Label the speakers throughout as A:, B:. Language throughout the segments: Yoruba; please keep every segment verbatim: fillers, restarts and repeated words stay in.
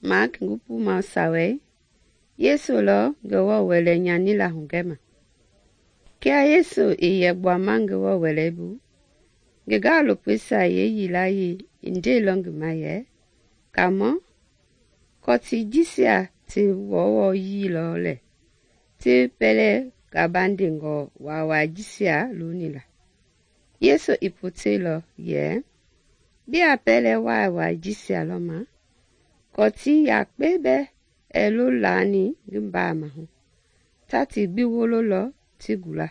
A: Mark ngupu ma sawe. Yesu lo gewo wele nyani la hungema. Kia Yesu iye bwa mangewo wele bu. Gega lo pesa ye yila yi inde long maye. Kamo koti jisia ti wowo yi lo le. Ti pele kabandingo wawa jisia lunila. Yesu ipote lo ye. Bi apele wawa jisia lo ma. Koti yakbebe elu lani gimba mahu. Tati biwolo lo tigula.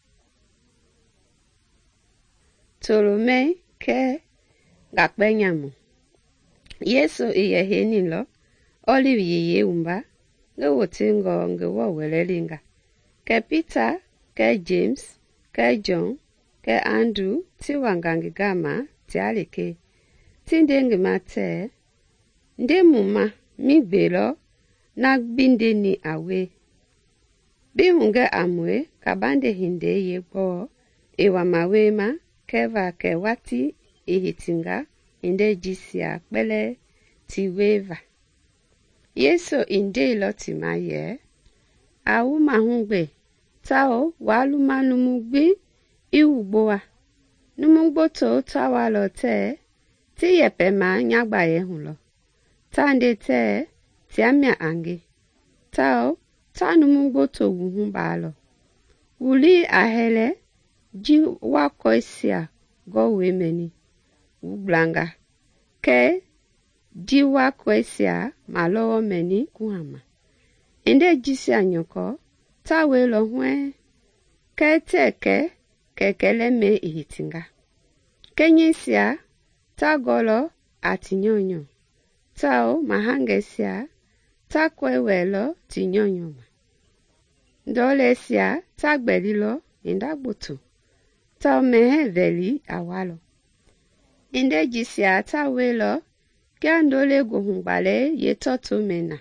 A: Tolome ke gakpe nyamu. Yesu iye heni lo. Olive ye umba. Nge wotingo nge wo welelinga. Ke Peter, ke James, ke John, ke Andrew ti wangangi gama ti alike. Ti ndengi mate. Nde muma mi belo na binde ni awe. Bi hunge amwe kabande hinde ye bo ewa mawe ma keva ke wati ihitinga inde jisia pele ti weva. Yesu inde ilo ti maye. Awu mahungbe tao waluma numugbi iwugboa. Numugbo to tawa lo te ti yepe ma nyagba ye hulo. Tande te ti amia angi. Tao ta numugbo to wuhun balo. Wuli ahele ji wako isia go wemeni. Ublanga. Ke ji wako isia malo meni kuhama. Inde jisi anyoko ta we lo hwe. Ke teke kekele me ihitinga. Kenye sia ta golo atinyonyo. Tao mahangesia ta kwewelo tinyonyoma. Ndole sia ta gbelilo indagbutu. Tao mehe veli awalo. Inde jisia ta welo kia ndole gohungbale ye toto mena.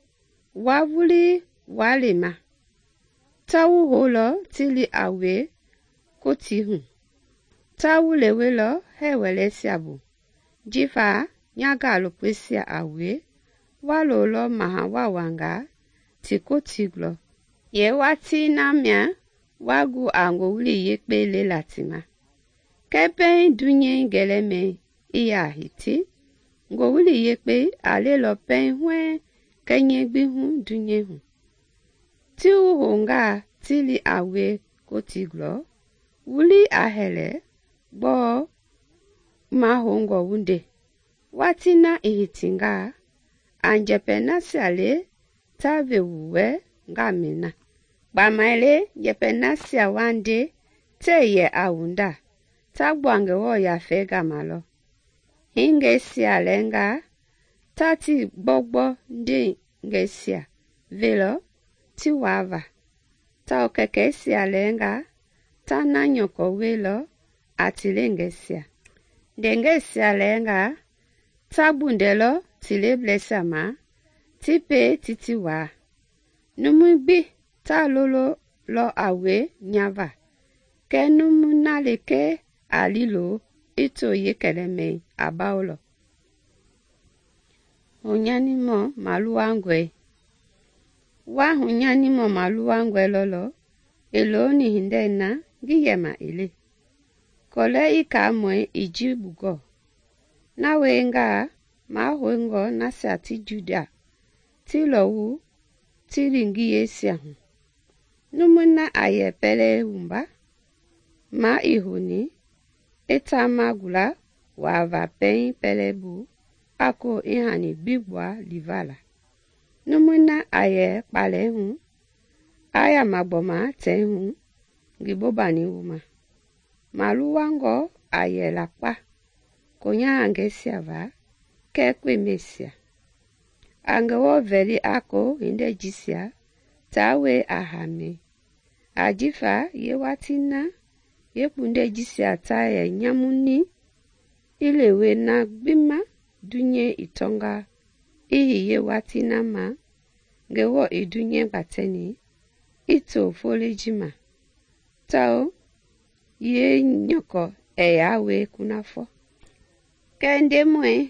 A: Wavuli walima. Ta wuholo tili awe kotihu. Ta wulewelo hewele siabu. Jifa nyaga lopesia awe. Walolo maha wawanga tiko tiglo. Ye wati namia wagu ango wuli yekpe le latima. Kepe dunye geleme iya hiti. Ngo wuli yekpe ale lo pen hwe kenye gbihu dunye hu. Ti uhonga tili awe kotiglo. Wuli ahele bo mahongo wunde. Watina ihitinga. Anjepe nasiale tave uwe ngamina. Bamaile jepe nasia wande te ye awunda. Tagwange wo ya fega malo. Hinge sia lenga. Tati gbogbo ndi ngesia. Velo ti wava. Ta okeke sia lenga. Ta nanyoko welo atile ngesia. Denge sia lenga. Ta bundelo tile blesama. Tipe titiwa. Numugbi ta lolo lo awe nyava. Ke numu naleke alilo ito yekeleme abaolo. Hunyanimo maluangwe. Wa hunyanimo maluangwe lolo. Elo ni hindena giyema ile. Kole ika mwe ijibugo. Na wenga ma wengo nasi ati juda. Tilo wu tilingi yesi ahu. Numuna aye pele umba. Ma ihuni. Eta magula wava pen pele bu. Ako ihani bigwa livala. Numuna aye pale hu. Aya maboma te hu. Gibobani uma. Maluwango aye lakpa. Konya angesia va. Kekwe mesia. Angewo veli ako inde jisia. Tawe ahame. Ajifa ye watina. Ye punde jisia taye nyamuni. Ilewe na bima. Dunye itonga. Ihi ye watina ma. Ngewo idunye bateni. Ito folejima. Tao. Ye nyoko eyawe kunafo. Kende mwe.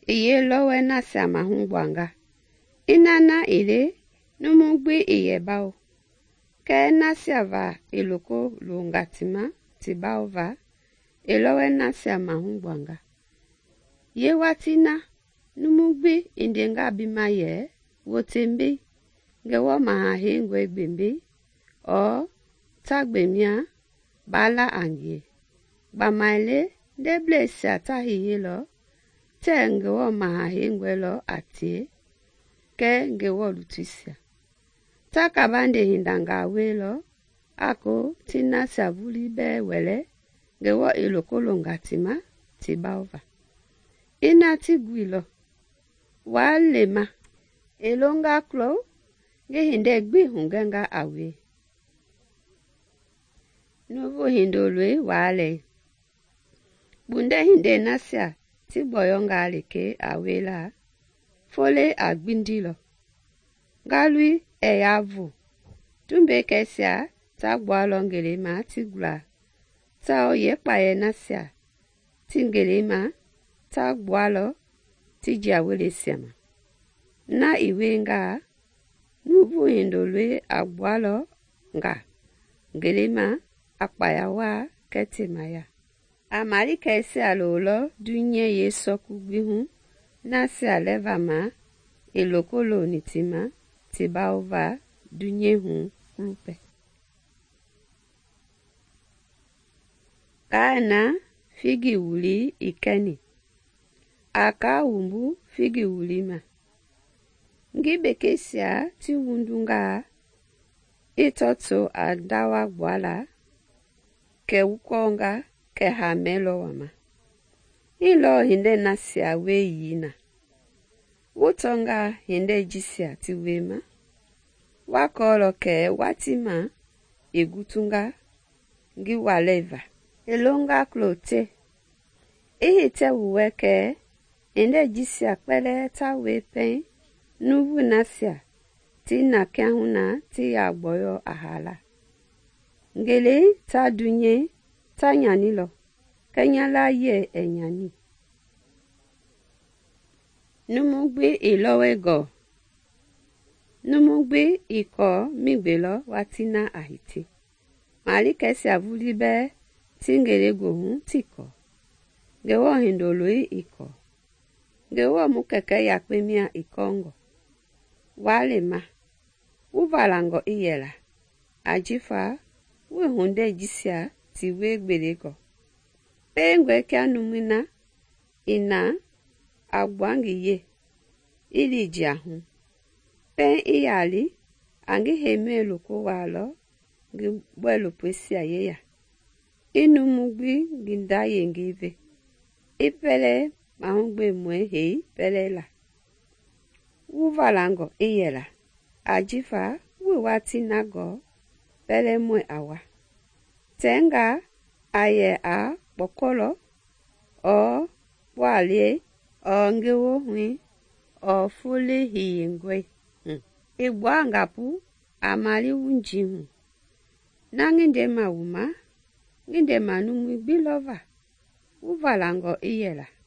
A: iye lowe nasi amahungwanga. Inana ile numugbi iye bao. Ke nasi ava iloko lungatima tibao va. Ilowe nasi amahungwanga. Ye watina numugbi indenga bima ye wotembi. Ngewo mahahe ngwe gbembi. O tagbemia bala angye. Bamaile deble si atahiye lo. Te ngewo mahahe ngwe lo atie. Ke ngewo lutisia. Takabande hindanga welo. Ako tina savuli be wele. Ngewo ilokolo ngatima tibaova. Ina tigwilo. Walema. Elonga klo. Nge hinde gbi hungenga awe. Nuvu hindolwe wale. Bunde hinde nasya ti boyonga aleke awe la. Fole agbindilo. Galui eyavu. Tumbe kesya ta gwalongelema ti gula. Ta oye paye nasya. Tingelema ta gwalo ti jawele sema. Na iwe nga. Nuvu hindolwe agwalo nga. Ngelema akpayawa ketemaya. Amari kese alolo dunye ye soku gbihu. Nasi alevama ilokolo nitima tibaova dunye hu rupe. Kana figi wuli ikeni. Aka umbu figi wulima. Ngibe kesia ti wundunga. Itoto adawa gwala. Ke ukonga ke hamelo wama. Ilo hinde nasia we yina. Wutonga hinde jisia ti wema. Wakolo ke watima igutunga ngi waleva. Elonga klote. Ihite uweke hinde jisia pele ta wepen. Nuvu nasia ti na kiahuna ti agboyo ahala. Ngele ta dunye ta nyanilo. Kenyala ye enyani. Numugbi ilowe go. Numugbi iko migbelo watina ahiti. Mali kesi avulibe tingere gohun tiko. Gewo hindoloi iko. Gewo mukeke yakpemia ikongo. Walema. Uvalango iyela. Ajifa we hunde jisia ti we gberego. Pengwe kia numina ina agwangi ye. Ili jiahu. Pen iyali angi heme loko walo gibwelo pwesia yeya. Inumugbi ginda yengive. Ipele mahungbe mwe hei pele la. Uvalango iyela. Ajifa we wati nago pele mwe awa. Tenga aye a bokolo o wale o ngewo hui o fule hiyengwe. Hmm. Igwa ngapu amali unjihu. Na nginde mauma nginde manumwi bilova. Uvalango iyela.